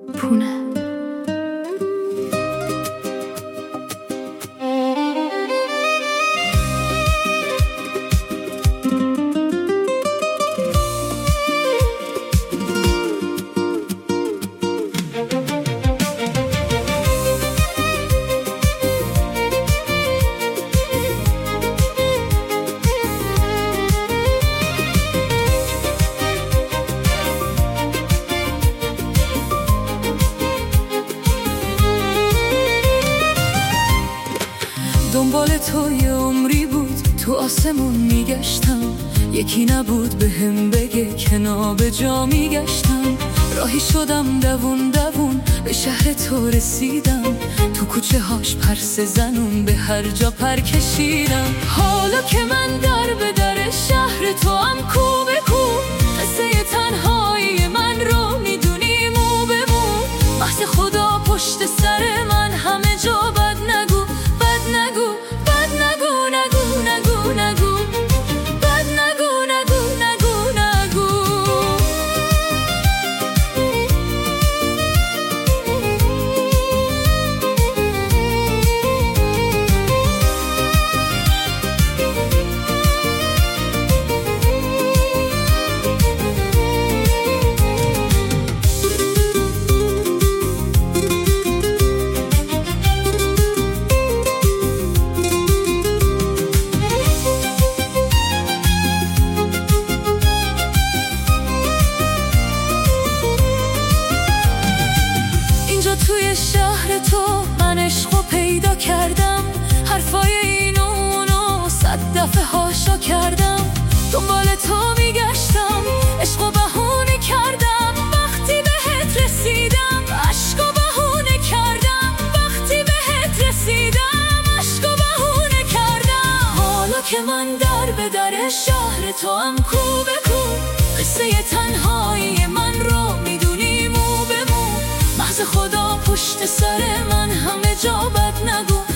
پونه. دنبال تو یه عمری بود، تو آسمون میگشتم، یکی نبود بهم بگه که نابجا میگشتم. راهی شدم دوون دوون به شهر تو رسیدم، تو کوچه هاش پرس زنون به هر جا پر کشیدم. حالا که من در به در شهر تو هم کو به کو، قصه تنهایی من رو میدونی مو به مو. محض خدا پشت سر من همه جا بد نگو، بد نگو، بد نگو، نگو نگو نگو، بد نگو، نگو نگو نگو. توی شهر تو من عشقو پیدا کردم، حرفای این و اونو 100 دفعه هاشا کردم. دنبال تو میگشتم، عشقو بهونه کردم، وقتی بهت رسیدم عشقو بهونه کردم، وقتی بهت رسیدم عشقو بهونه کردم. حالا که من در به در شهر تو هم کو به کو، قصه تنهایی من رو میدونی مو به مو. محض خدا پشت سر من همه جا بد نگو،